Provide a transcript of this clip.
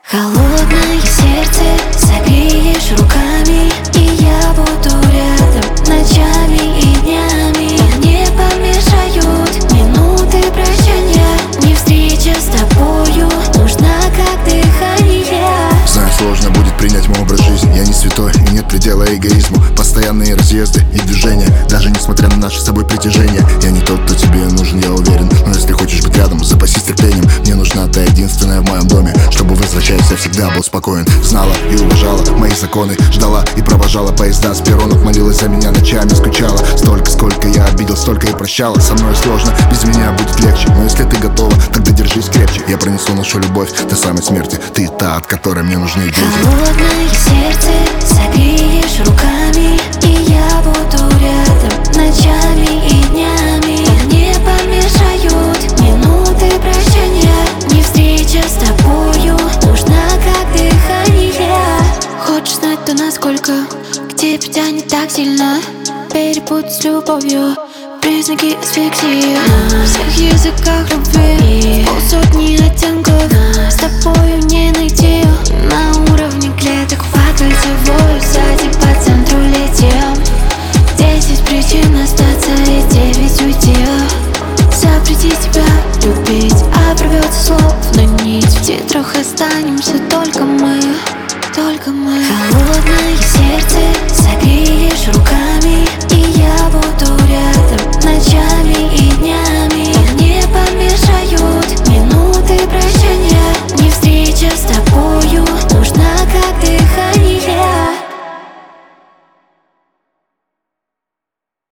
Холодное сердце согреешь руками, и я буду рядом ночами и днями. Не помешают минуты прощания, не встреча с тобою нужна как дыхание. Знаю, сложно будет принять мой образ жизни. Я не святой и нет предела эгоизму. Постоянные разъезды и движения, даже несмотря на наше с собой притяжение. Я не тот, кто тебе нужен, я уверен. Но если хочешь быть рядом, запасись терпением. Мне нужна та единственная в моем доме, чтобы, возвращаясь, я всегда был спокоен. Знала и уважала мои законы, ждала и провожала поезда с перронов. Молилась за меня ночами, скучала. Столько, сколько я обидел, столько и прощала. Со мной сложно, без меня будет легче. Но если ты готова, тогда держись крепче. Я пронесу нашу любовь до самой смерти. Ты та, от которой мне нужны люди. Холодное сердце согреешь руками, и я буду рядом ночами и днями. Не помешают минуты прощания, не встреча с тобою нужна как дыхание. Хочешь знать, то насколько к тебе тянет так сильно? Перепутай с любовью признаки асфиксии. На всех языках любви полсотни оттенков. С тобою не найти на уровне клеток. По кольцевой сзади по центру летел. 10 причин остаться и 9 уйти. Запрети тебя любить, оборвется словно нить. В титрах останемся только мы, только мы. Холодное сердце согреешь руками, и я буду рядом ночами и днями.